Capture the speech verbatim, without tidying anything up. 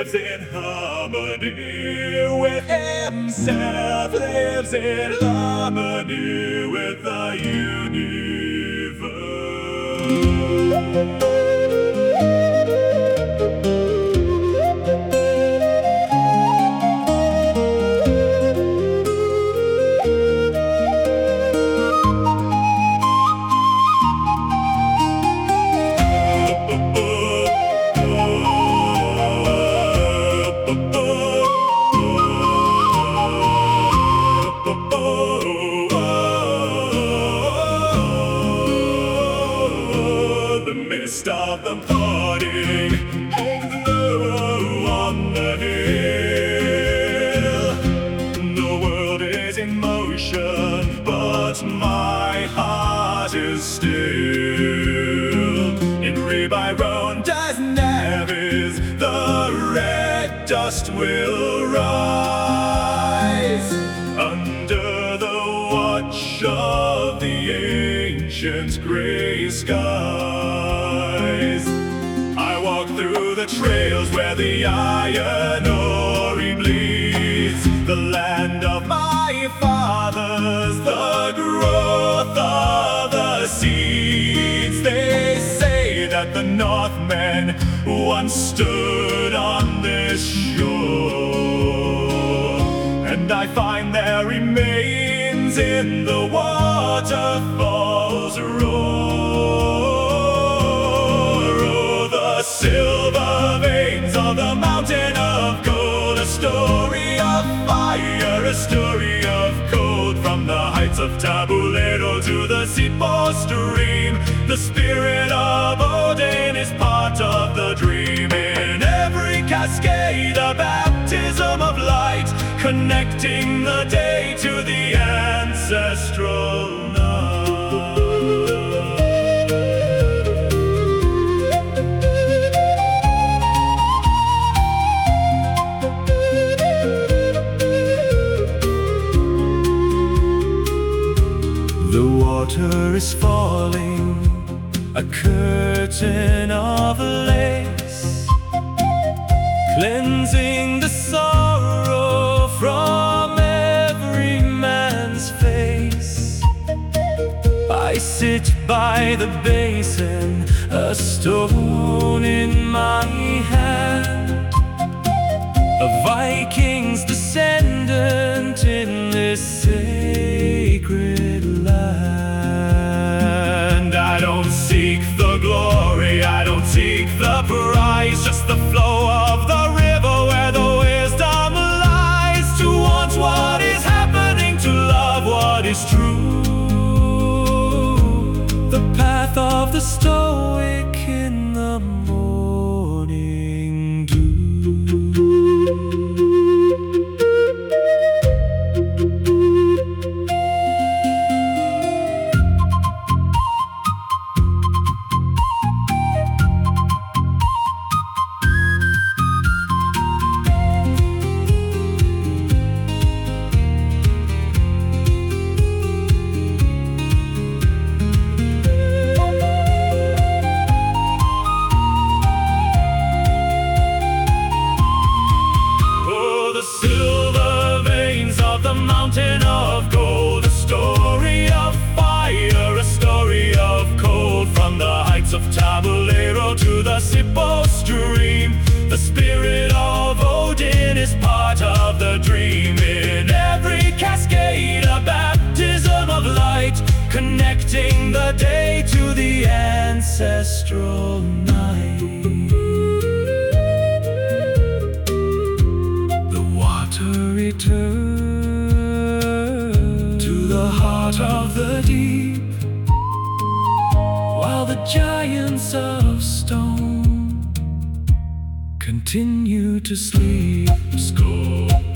lives in harmony with himself, lives in harmony with the universe. Of the parting hangs low on the hill. The world is in motion, but my heart is still. In Rebyron as Nevis, the red dust will rise under the watch of the ancient gray skies. I walk through the trails where the iron ore bleeds, the land of my fathers, the growth of the seeds. They say that the Northmen once stood on this shore, and I find their remains in the waterfall's roar. The silver veins of the mountain of gold, a story of fire, a story of cold. From the heights of Tabulero to the Sipo stream, the spirit of Odin is part of the dream. In every cascade, a baptism of light, connecting the day to the ancestral night. The water is falling, a curtain of lace, cleansing the sorrow from every man's face. I sit by the basin, a stone in my hand, a Viking's descendant in this sacred land. I don't seek the glory, I don't seek the prize, just the flow of the river where the wisdom lies. To want what is happening, to love what is true, the path of the stoic in the morning dew. Mountain of gold, a story of fire, a story of cold. From the heights of Tabulero to the Sipo stream, the spirit of Odin is part of the dream. In every cascade, a baptism of light, connecting the day to the ancestral night. The water returns the heart of the deep, while the giants of stone continue to sleep. Score.